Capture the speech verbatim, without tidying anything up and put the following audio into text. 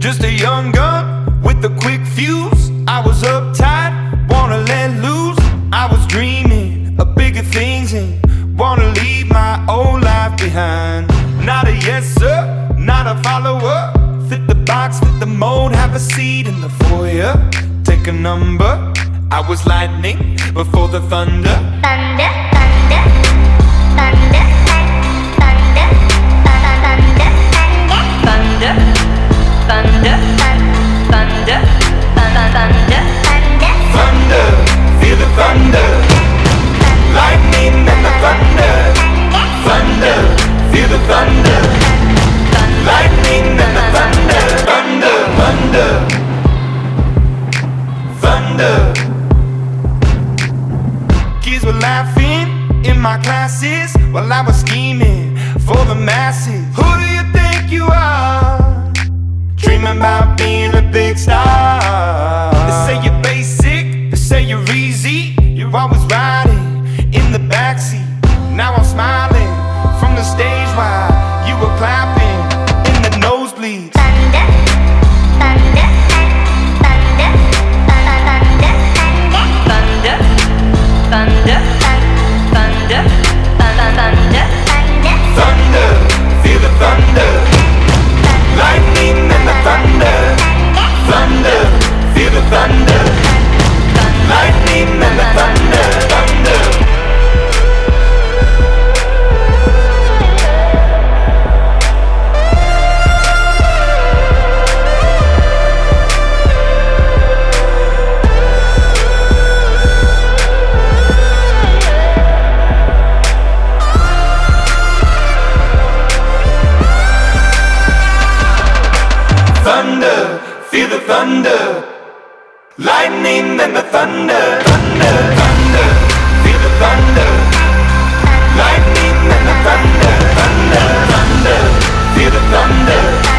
Just a young gun with a quick fuse. I was uptight, wanna let loose. I was dreaming of bigger things and wanna leave my old life behind. Not a yes sir, not a follower. Fit the box, fit the mold, have a seat in the foyer. Take a number. I was lightning before the thunder. Thunder, thunder, thunder, thunder, thunder, thunder, thunder, thunder, thunder, thunder, thunder, feel the thunder, lightning and the thunder, thunder, feel the thunder, lightning and the thunder, thunder, thunder, thunder. Kids were laughing in my classes while I was scheming for the masses. Who do you think you are? Dreaming about being a big star. They say you're basic, they say you're easy. You're always riding in the backseat. Now I'm smiling from the stage while you were clapping in the nosebleeds. thunder, thunder, thunder, thunder, thunder, thunder, thunder, thunder, thunder, feel the thunder, lightning and the thunder, thunder, feel the thunder, lightning and the thunder, thunder. Thunder, feel the thunder, lightning and the thunder, thunder, thunder, feel the thunder, lightning and the thunder, thunder, thunder, feel the thunder.